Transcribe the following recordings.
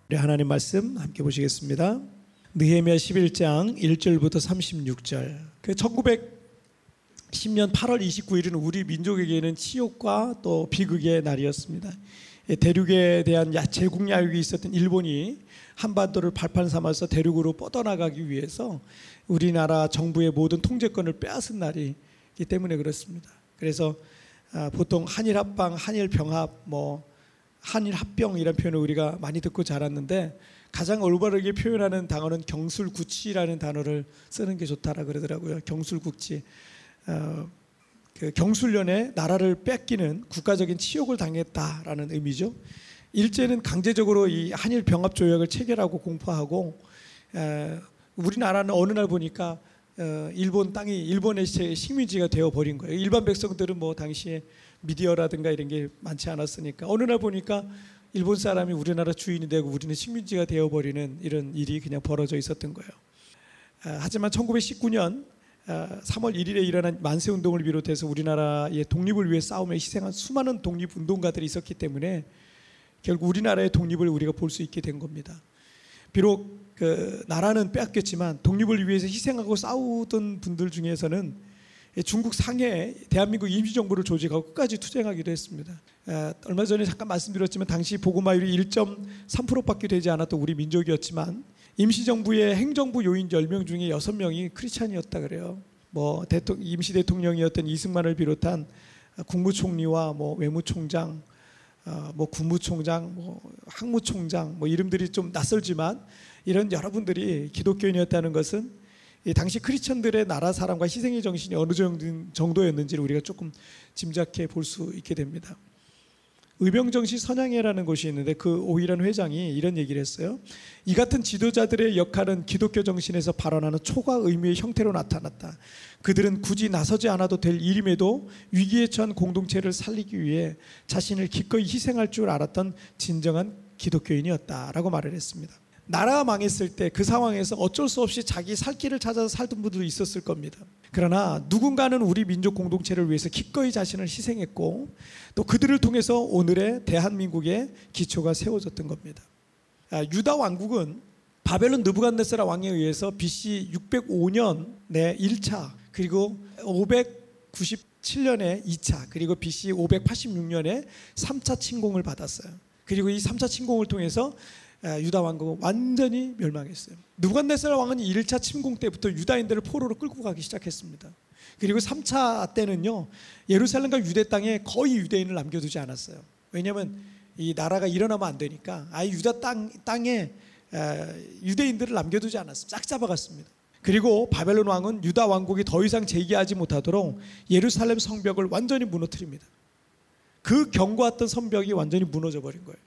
우리 하나님 말씀 함께 보시겠습니다. 느헤미야 11장 1절부터 36절. 1910년 8월 29일은 우리 민족에게는 치욕과 또 비극의 날이었습니다. 대륙에 대한 제국 야욕이 있었던 일본이 한반도를 발판 삼아서 대륙으로 뻗어나가기 위해서 우리나라 정부의 모든 통제권을 빼앗은 날이기 때문에 그렇습니다. 그래서 보통 한일합방, 한일병합, 한일합병 이런 표현을 우리가 많이 듣고 자랐는데 가장 올바르게 표현하는 단어는 경술국치라는 단어를 쓰는 게 좋다라 그러더라고요. 경술국치. 그 경술련에 나라를 뺏기는 국가적인 치욕을 당했다라는 의미죠. 일제는 강제적으로 이 한일 병합 조약을 체결하고 공포하고 우리나라는 어느 날 보니까 일본 땅이 일본의 식민지가 되어 버린 거예요. 일반 백성들은 당시에 미디어라든가 이런 게 많지 않았으니까 어느 날 보니까 일본 사람이 우리나라 주인이 되고 우리는 식민지가 되어 버리는 이런 일이 그냥 벌어져 있었던 거예요. 하지만 1919년 3월 1일에 일어난 만세운동을 비롯해서 우리나라의 독립을 위해 싸우며 희생한 수많은 독립운동가들이 있었기 때문에 결국 우리나라의 독립을 우리가 볼 수 있게 된 겁니다. 비록 그 나라는 빼앗겼지만 독립을 위해서 희생하고 싸우던 분들 중에서는 중국 상해에 대한민국 임시정부를 조직하고 끝까지 투쟁하기도 했습니다. 얼마 전에 잠깐 말씀드렸지만 당시 보고마율이 1.3%밖에 되지 않았던 우리 민족이었지만 임시정부의 행정부 요인 10명 중에 6명이 크리스찬이었다 그래요. 임시 대통령이었던 이승만을 비롯한 국무총리와 외무총장, 국무총장, 항무총장 이름들이 좀 낯설지만 이런 여러분들이 기독교인이었다는 것은 당시 크리스천들의 나라 사랑과 희생의 정신이 어느 정도였는지를 우리가 조금 짐작해 볼 수 있게 됩니다. 의병정시 선양회라는 곳이 있는데 그 오일환 회장이 이런 얘기를 했어요. 이 같은 지도자들의 역할은 기독교 정신에서 발언하는 초과 의미의 형태로 나타났다. 그들은 굳이 나서지 않아도 될 일임에도 위기에 처한 공동체를 살리기 위해 자신을 기꺼이 희생할 줄 알았던 진정한 기독교인이었다라고 말을 했습니다. 나라가 망했을 때 그 상황에서 어쩔 수 없이 자기 살 길을 찾아서 살던 분들도 있었을 겁니다. 그러나 누군가는 우리 민족 공동체를 위해서 기꺼이 자신을 희생했고 또 그들을 통해서 오늘의 대한민국의 기초가 세워졌던 겁니다. 유다 왕국은 바벨론 느부갓네살 왕에 의해서 BC 605년에 1차 그리고 597년에 2차 그리고 BC 586년에 3차 침공을 받았어요. 그리고 이 3차 침공을 통해서 유다 왕국은 완전히 멸망했어요. 느부갓네살 왕은 1차 침공 때부터 유다인들을 포로로 끌고 가기 시작했습니다. 그리고 3차 때는요 예루살렘과 유대 땅에 거의 유대인을 남겨두지 않았어요. 왜냐하면 이 나라가 일어나면 안 되니까 아예 유다 땅에 유대인들을 남겨두지 않았어요. 쫙 잡아갔습니다. 그리고 바벨론 왕은 유다 왕국이 더 이상 재기하지 못하도록 예루살렘 성벽을 완전히 무너뜨립니다. 그 견고했던 성벽이 완전히 무너져 버린 거예요.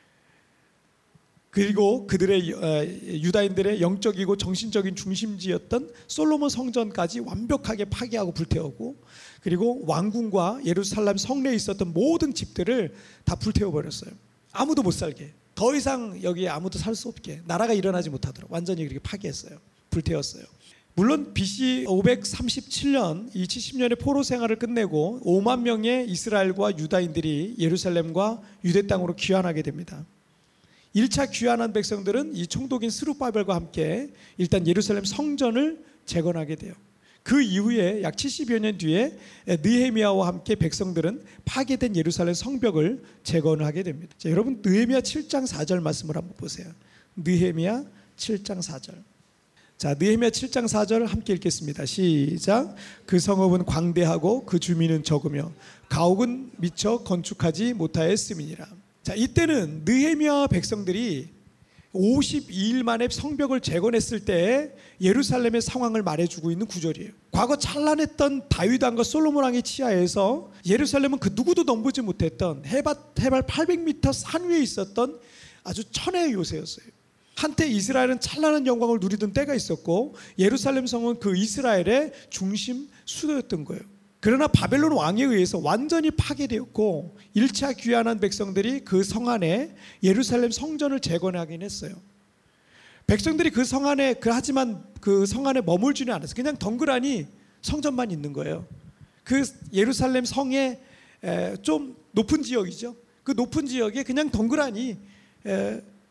그리고 그들의 유다인들의 영적이고 정신적인 중심지였던 솔로몬 성전까지 완벽하게 파괴하고 불태우고 그리고 왕궁과 예루살렘 성내에 있었던 모든 집들을 다 불태워버렸어요. 아무도 못 살게, 더 이상 여기에 아무도 살 수 없게, 나라가 일어나지 못하도록 완전히 그렇게 파괴했어요. 불태웠어요. 물론 BC 537년 이 70년의 포로 생활을 끝내고 5만 명의 이스라엘과 유다인들이 예루살렘과 유대 땅으로 귀환하게 됩니다. 1차 귀환한 백성들은 이 총독인 스룹바벨과 함께 일단 예루살렘 성전을 재건하게 돼요. 그 이후에 약 70여 년 뒤에 느헤미야와 함께 백성들은 파괴된 예루살렘 성벽을 재건하게 됩니다. 자, 여러분 느헤미야 7장 4절 말씀을 한번 보세요. 느헤미야 7장 4절. 자, 느헤미야 7장 4절 함께 읽겠습니다. 시작. 그 성읍은 광대하고 그 주민은 적으며 가옥은 미처 건축하지 못하였음이니라. 자, 이때는 느헤미야 백성들이 52일 만에 성벽을 재건했을 때 예루살렘의 상황을 말해주고 있는 구절이에요. 과거 찬란했던 다윗 왕과 솔로몬 왕의 치하에서 예루살렘은 그 누구도 넘보지 못했던 해발 800m 산 위에 있었던 아주 천혜의 요새였어요. 한때 이스라엘은 찬란한 영광을 누리던 때가 있었고 예루살렘 성은 그 이스라엘의 중심 수도였던 거예요. 그러나 바벨론 왕에 의해서 완전히 파괴되었고 1차 귀환한 백성들이 그 성 안에 예루살렘 성전을 재건하긴 했어요. 백성들이 그 성 안에 하지만 그 성 안에 머물지는 않았어요. 그냥 덩그러니 성전만 있는 거예요. 그 예루살렘 성의 좀 높은 지역이죠. 그 높은 지역에 그냥 덩그러니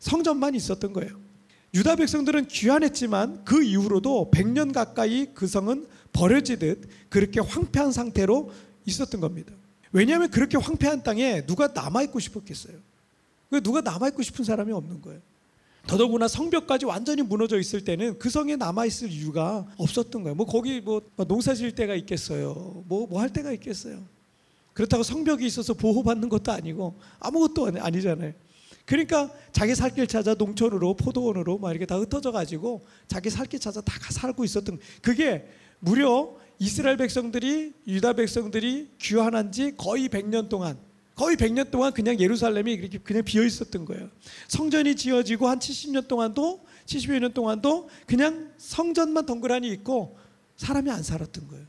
성전만 있었던 거예요. 유다 백성들은 귀환했지만 그 이후로도 100년 가까이 그 성은 버려지듯 그렇게 황폐한 상태로 있었던 겁니다. 왜냐하면 그렇게 황폐한 땅에 누가 남아있고 싶었겠어요. 누가 남아있고 싶은 사람이 없는 거예요. 더더구나 성벽까지 완전히 무너져 있을 때는 그 성에 남아있을 이유가 없었던 거예요. 거기 농사 지을 데가 있겠어요. 뭐 할 데가 있겠어요. 그렇다고 성벽이 있어서 보호받는 것도 아니고 아무것도 아니잖아요. 그러니까 자기 살 길 찾아 농촌으로 포도원으로 막 이렇게 다 흩어져 가지고 자기 살 길 찾아 다 살고 있었던, 그게 무려 이스라엘 백성들이, 유다 백성들이 귀환한 지 거의 100년 동안 그냥 예루살렘이 이렇게 그냥 비어 있었던 거예요. 성전이 지어지고 한 70여 년 동안도 그냥 성전만 덩그러니 있고 사람이 안 살았던 거예요.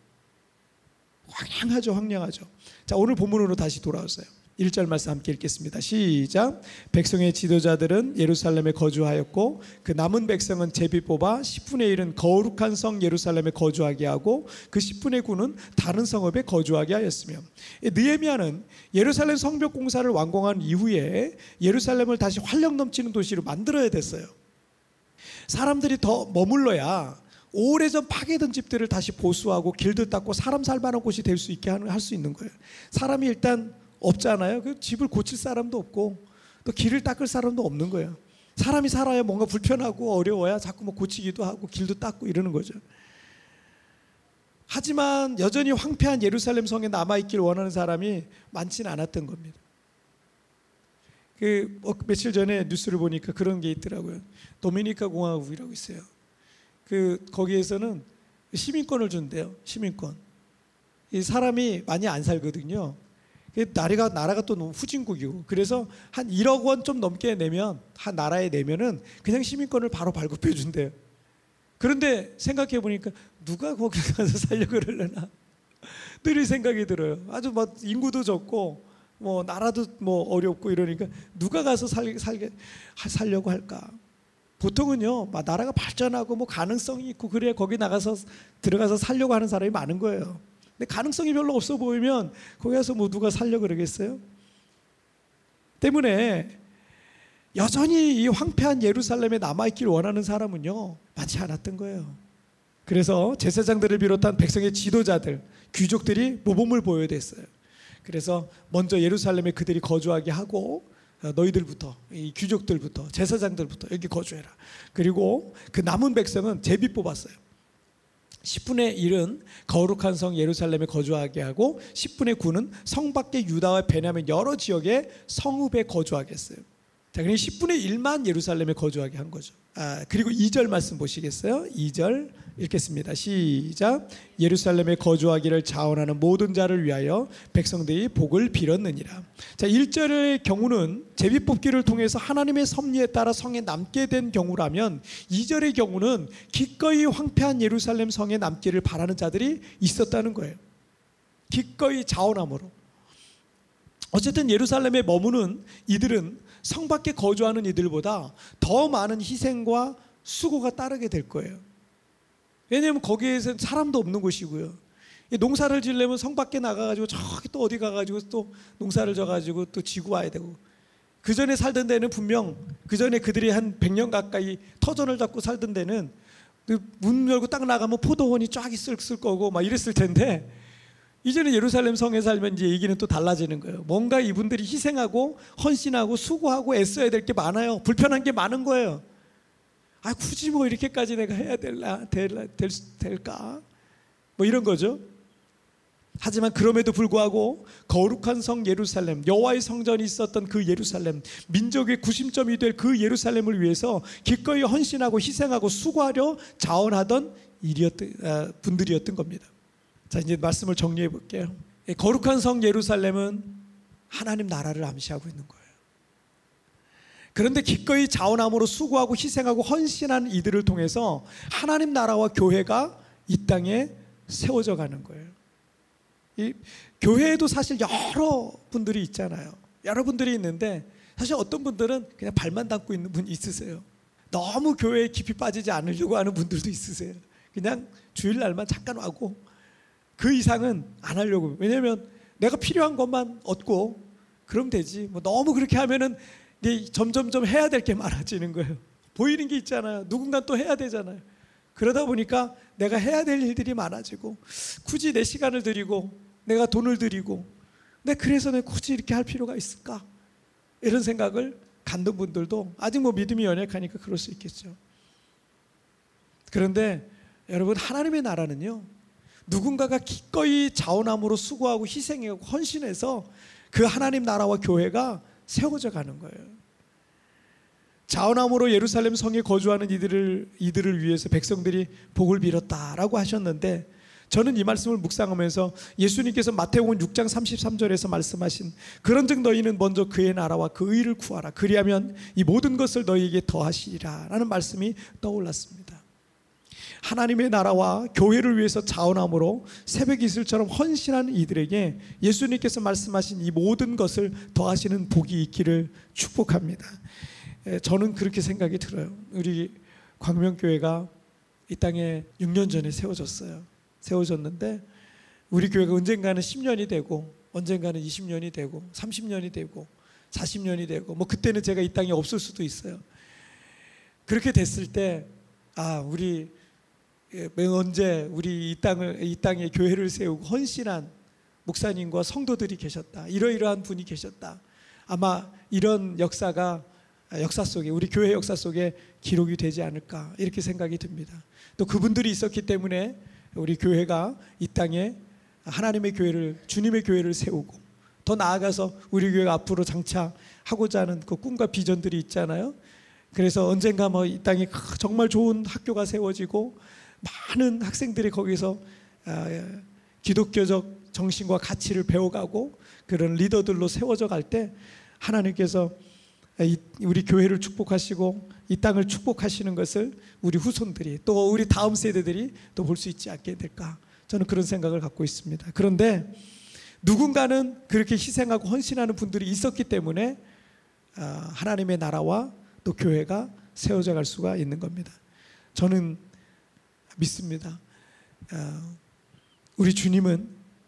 황량하죠. 자, 오늘 본문으로 다시 돌아왔어요. 1절 말씀 함께 읽겠습니다. 시작. 백성의 지도자들은 예루살렘에 거주하였고 그 남은 백성은 제비 뽑아 10분의 1은 거룩한 성 예루살렘에 거주하게 하고 그 10분의 9는 다른 성읍에 거주하게 하였으며, 느헤미야는 예루살렘 성벽 공사를 완공한 이후에 예루살렘을 다시 활력 넘치는 도시로 만들어야 됐어요. 사람들이 더 머물러야 오래전 파괴된 집들을 다시 보수하고 길도 닦고 사람 살 만한 곳이 될 수 있게 할 수 있는 거예요. 사람이 일단 없잖아요. 그 집을 고칠 사람도 없고 또 길을 닦을 사람도 없는 거예요. 사람이 살아야 뭔가 불편하고 어려워야 자꾸 고치기도 하고 길도 닦고 이러는 거죠. 하지만 여전히 황폐한 예루살렘 성에 남아있길 원하는 사람이 많지는 않았던 겁니다. 며칠 전에 뉴스를 보니까 그런 게 있더라고요. 도미니카 공화국이라고 있어요. 거기에서는 시민권을 준대요. 시민권. 이 사람이 많이 안 살거든요. 나라가 또 너무 후진국이고, 그래서 한 1억 원 좀 넘게 내면, 한 나라에 내면은 그냥 시민권을 바로 발급해 준대요. 그런데 생각해 보니까 누가 거기 가서 살려고 그러려나 늘 생각이 들어요. 아주 인구도 적고 나라도 어렵고 이러니까 누가 가서 살려고 할까? 보통은요, 나라가 발전하고 가능성이 있고 그래야 거기 들어가서 살려고 하는 사람이 많은 거예요. 근데 가능성이 별로 없어 보이면 거기 가서 누가 살려고 그러겠어요? 때문에 여전히 이 황폐한 예루살렘에 남아있길 원하는 사람은요, 많지 않았던 거예요. 그래서 제사장들을 비롯한 백성의 지도자들, 귀족들이 모범을 보여야 됐어요. 그래서 먼저 예루살렘에 그들이 거주하게 하고, 너희들부터, 이 귀족들부터, 제사장들부터 여기 거주해라. 그리고 그 남은 백성은 제비 뽑았어요. 10분의 1은 거룩한 성 예루살렘에 거주하게 하고 10분의 9는 성 밖의 유다와 베냐민 여러 지역의 성읍에 거주하게 했어요. 자, 그러니 10분의 1만 예루살렘에 거주하게 한 거죠. 그리고 2절 말씀 보시겠어요? 2절 읽겠습니다. 시작. 예루살렘에 거주하기를 자원하는 모든 자를 위하여 백성들이 복을 빌었느니라. 자, 1절의 경우는 제비뽑기를 통해서 하나님의 섭리에 따라 성에 남게 된 경우라면, 2절의 경우는 기꺼이 황폐한 예루살렘 성에 남기를 바라는 자들이 있었다는 거예요. 기꺼이 자원함으로. 어쨌든 예루살렘에 머무는 이들은 성 밖에 거주하는 이들보다 더 많은 희생과 수고가 따르게 될 거예요. 왜냐하면 거기에서는 사람도 없는 곳이고요. 농사를 지으려면 성 밖에 나가가지고 저기 또 어디 가가지고 또 농사를 져가지고 또 지고 와야 되고, 그 전에 살던 데는 분명 그 전에 그들이 한 100년 가까이 터전을 잡고 살던 데는 문 열고 딱 나가면 포도원이 쫙 있을 거고 막 이랬을 텐데, 이제는 예루살렘 성에 살면 이제 얘기는 또 달라지는 거예요. 뭔가 이분들이 희생하고 헌신하고 수고하고 애써야 될 게 많아요. 불편한 게 많은 거예요. 굳이 이렇게까지 내가 해야 될까? 이런 거죠. 하지만 그럼에도 불구하고 거룩한 성 예루살렘, 여호와의 성전이 있었던 그 예루살렘, 민족의 구심점이 될 그 예루살렘을 위해서 기꺼이 헌신하고 희생하고 수고하려 자원하던 분들이었던 겁니다. 자, 이제 말씀을 정리해 볼게요. 거룩한 성 예루살렘은 하나님 나라를 암시하고 있는 거예요. 그런데 기꺼이 자원함으로 수고하고 희생하고 헌신한 이들을 통해서 하나님 나라와 교회가 이 땅에 세워져 가는 거예요. 이 교회에도 사실 여러 분들이 있잖아요. 여러분들이 있는데 사실 어떤 분들은 그냥 발만 담고 있는 분이 있으세요. 너무 교회에 깊이 빠지지 않으려고 하는 분들도 있으세요. 그냥 주일날만 잠깐 하고 그 이상은 안 하려고. 왜냐하면 내가 필요한 것만 얻고 그러면 되지. 너무 그렇게 하면은 근데 점점점 해야 될 게 많아지는 거예요. 보이는 게 있잖아요. 누군가 또 해야 되잖아요. 그러다 보니까 내가 해야 될 일들이 많아지고, 굳이 내 시간을 들이고 내가 돈을 들이고, 근데 그래서 내가 굳이 이렇게 할 필요가 있을까? 이런 생각을 갖는 분들도 아직 믿음이 연약하니까 그럴 수 있겠죠. 그런데 여러분, 하나님의 나라는요, 누군가가 기꺼이 자원함으로 수고하고 희생하고 헌신해서 그 하나님 나라와 교회가 세워져 가는 거예요. 자원함으로 예루살렘 성에 거주하는 이들을 위해서 백성들이 복을 빌었다라고 하셨는데, 저는 이 말씀을 묵상하면서 예수님께서 마태복음 6장 33절에서 말씀하신 그런즉 너희는 먼저 그의 나라와 그 의를 구하라 그리하면 이 모든 것을 너희에게 더하시리라 라는 말씀이 떠올랐습니다. 하나님의 나라와 교회를 위해서 자원함으로 새벽 이슬처럼 헌신한 이들에게 예수님께서 말씀하신 이 모든 것을 더하시는 복이 있기를 축복합니다. 저는 그렇게 생각이 들어요. 우리 광명교회가 이 땅에 6년 전에 세워졌는데 우리 교회가 언젠가는 10년이 되고 언젠가는 20년이 되고 30년이 되고 40년이 되고 그때는 제가 이 땅에 없을 수도 있어요. 그렇게 됐을 때 우리 언제 우리 이 땅에 교회를 세우고 헌신한 목사님과 성도들이 계셨다, 이러이러한 분이 계셨다, 아마 이런 역사 속에, 우리 교회 역사 속에 기록이 되지 않을까, 이렇게 생각이 듭니다. 또 그분들이 있었기 때문에 우리 교회가 이 땅에 하나님의 교회를, 주님의 교회를 세우고, 더 나아가서 우리 교회가 앞으로 장차하고자 하는 그 꿈과 비전들이 있잖아요. 그래서 언젠가 이 땅에 정말 좋은 학교가 세워지고 많은 학생들이 거기서 기독교적 정신과 가치를 배워가고 그런 리더들로 세워져 갈 때 하나님께서 우리 교회를 축복하시고 이 땅을 축복하시는 것을 우리 후손들이, 또 우리 다음 세대들이 또 볼 수 있지 않게 될까, 저는 그런 생각을 갖고 있습니다. 그런데 누군가는 그렇게 희생하고 헌신하는 분들이 있었기 때문에 하나님의 나라와 또 교회가 세워져 갈 수가 있는 겁니다. 저는 믿습니다. 우리 주님은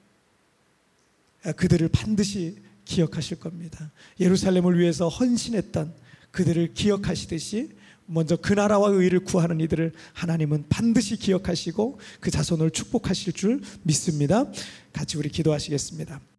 그들을 반드시 기억하실 겁니다. 예루살렘을 위해서 헌신했던 그들을 기억하시듯이 먼저 그 나라와 의를 구하는 이들을 하나님은 반드시 기억하시고 그 자손을 축복하실 줄 믿습니다. 같이 우리 기도하시겠습니다.